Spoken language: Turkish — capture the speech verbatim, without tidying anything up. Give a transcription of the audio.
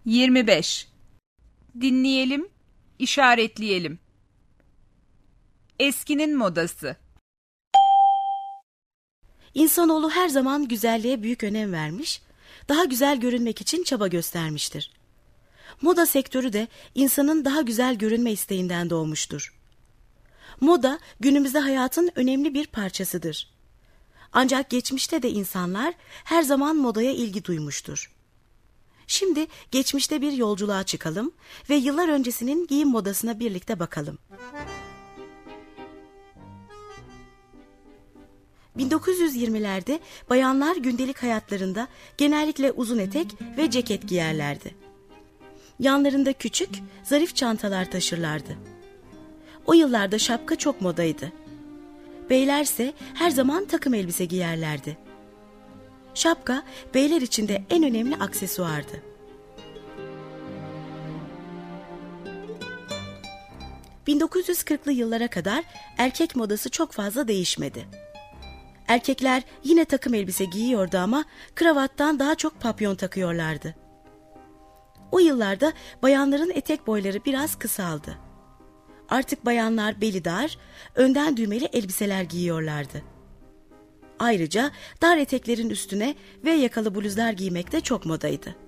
yirmi beş. Dinleyelim, işaretleyelim. Eskinin modası. İnsanoğlu her zaman güzelliğe büyük önem vermiş, daha güzel görünmek için çaba göstermiştir. Moda sektörü de insanın daha güzel görünme isteğinden doğmuştur. Moda günümüzde hayatın önemli bir parçasıdır. Ancak geçmişte de insanlar her zaman modaya ilgi duymuştur. Şimdi geçmişte bir yolculuğa çıkalım ve yıllar öncesinin giyim modasına birlikte bakalım. bin dokuz yüz yirmilerde bayanlar gündelik hayatlarında genellikle uzun etek ve ceket giyerlerdi. Yanlarında küçük, zarif çantalar taşırlardı. O yıllarda şapka çok modaydı. Beylerse her zaman takım elbise giyerlerdi. Şapka, beyler için de en önemli aksesuardı. bin dokuz yüz kırklı yıllara kadar erkek modası çok fazla değişmedi. Erkekler yine takım elbise giyiyordu ama kravattan daha çok papyon takıyorlardı. O yıllarda bayanların etek boyları biraz kısaldı. Artık bayanlar beli dar, önden düğmeli elbiseler giyiyorlardı. Ayrıca dar eteklerin üstüne V yakalı bluzlar giymek de çok modaydı.